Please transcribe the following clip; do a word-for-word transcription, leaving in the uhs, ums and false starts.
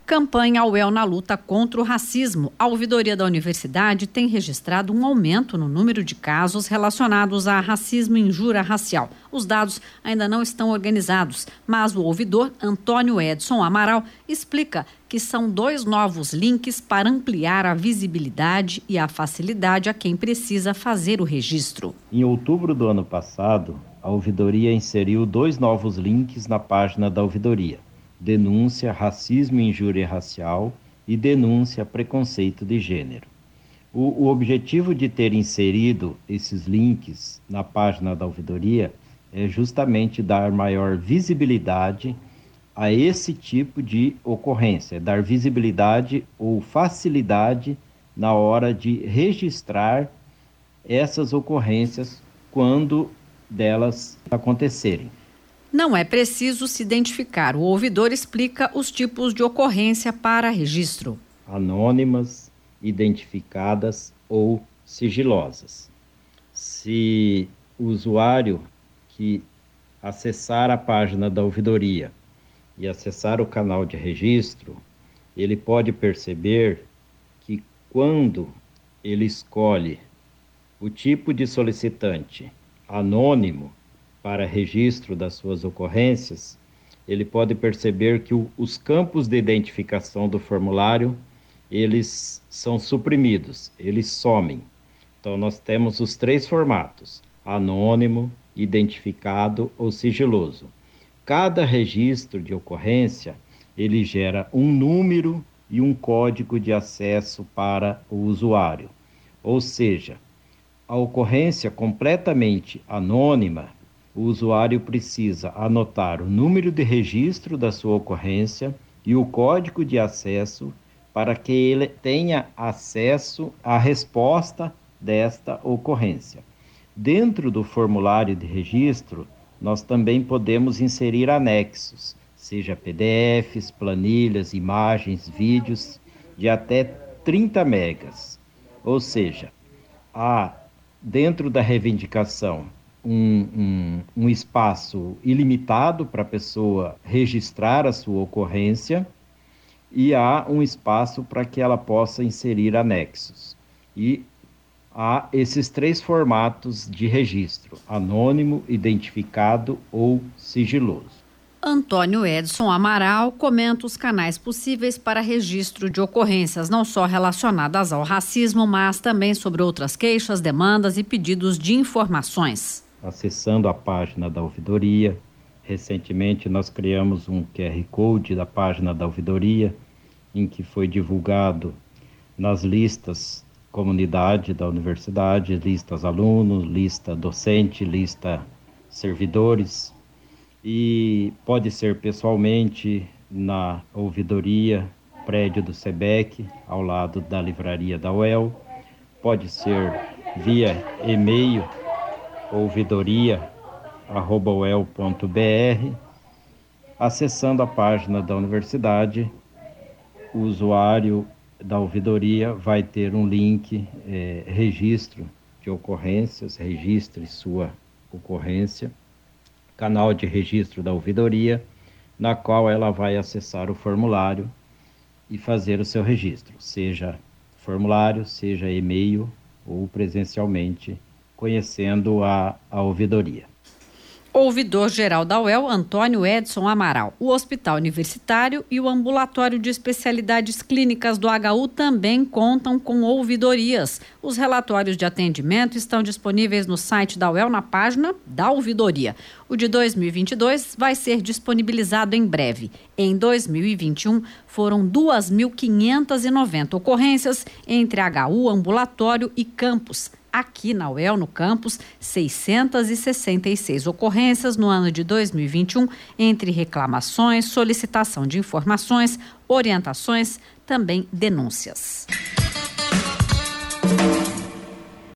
Campanha U E L na luta contra o racismo. A ouvidoria da universidade tem registrado um aumento no número de casos relacionados a racismo e injúria racial. Os dados ainda não estão organizados, mas o ouvidor Antônio Edson Amaral explica que são dois novos links para ampliar a visibilidade e a facilidade a quem precisa fazer o registro. Em outubro do ano passado, a ouvidoria inseriu dois novos links na página da ouvidoria: denúncia racismo e injúria racial e denúncia preconceito de gênero. O, o objetivo de ter inserido esses links na página da ouvidoria é justamente dar maior visibilidade a esse tipo de ocorrência, dar visibilidade ou facilidade na hora de registrar essas ocorrências quando delas acontecerem. Não é preciso se identificar. O ouvidor explica os tipos de ocorrência para registro: anônimas, identificadas ou sigilosas. Se o usuário que acessar a página da ouvidoria e acessar o canal de registro, ele pode perceber que quando ele escolhe o tipo de solicitante anônimo para registro das suas ocorrências, ele pode perceber que o, os campos de identificação do formulário, eles são suprimidos, eles somem. Então, nós temos os três formatos: anônimo, identificado ou sigiloso. Cada registro de ocorrência, ele gera um número e um código de acesso para o usuário. Ou seja, a ocorrência completamente anônima, o usuário precisa anotar o número de registro da sua ocorrência e o código de acesso para que ele tenha acesso à resposta desta ocorrência. Dentro do formulário de registro, nós também podemos inserir anexos, seja P D Fs, planilhas, imagens, vídeos de até trinta megas. Ou seja, há dentro da reivindicação Um, um, um espaço ilimitado para a pessoa registrar a sua ocorrência e há um espaço para que ela possa inserir anexos. E há esses três formatos de registro: anônimo, identificado ou sigiloso. Antônio Edson Amaral comenta os canais possíveis para registro de ocorrências, não só relacionadas ao racismo, mas também sobre outras queixas, demandas e pedidos de informações. Acessando a página da ouvidoria. Recentemente nós criamos um Q R Code da página da ouvidoria, em que foi divulgado nas listas comunidade da universidade, listas alunos, lista docente, lista servidores, e pode ser pessoalmente na ouvidoria, prédio do SEBEC, ao lado da livraria da U E L, pode ser via e-mail, ouvidoria arroba u e l ponto b r. Acessando a página da universidade, o usuário da ouvidoria vai ter um link, é, registro de ocorrências, registre sua ocorrência, canal de registro da ouvidoria, na qual ela vai acessar o formulário e fazer o seu registro, seja formulário, seja e-mail ou presencialmente, conhecendo a, a ouvidoria. Ouvidor-geral da U E L, Antônio Edson Amaral. O Hospital Universitário e o Ambulatório de Especialidades Clínicas do H U também contam com ouvidorias. Os relatórios de atendimento estão disponíveis no site da U E L, na página da ouvidoria. O de dois mil e vinte e dois vai ser disponibilizado em breve. Em dois mil e vinte e um, foram duas mil quinhentas e noventa ocorrências entre H U, ambulatório e campus. Aqui na U E L, no campus, seiscentas e sessenta e seis ocorrências no ano de dois mil e vinte e um, entre reclamações, solicitação de informações, orientações, também denúncias.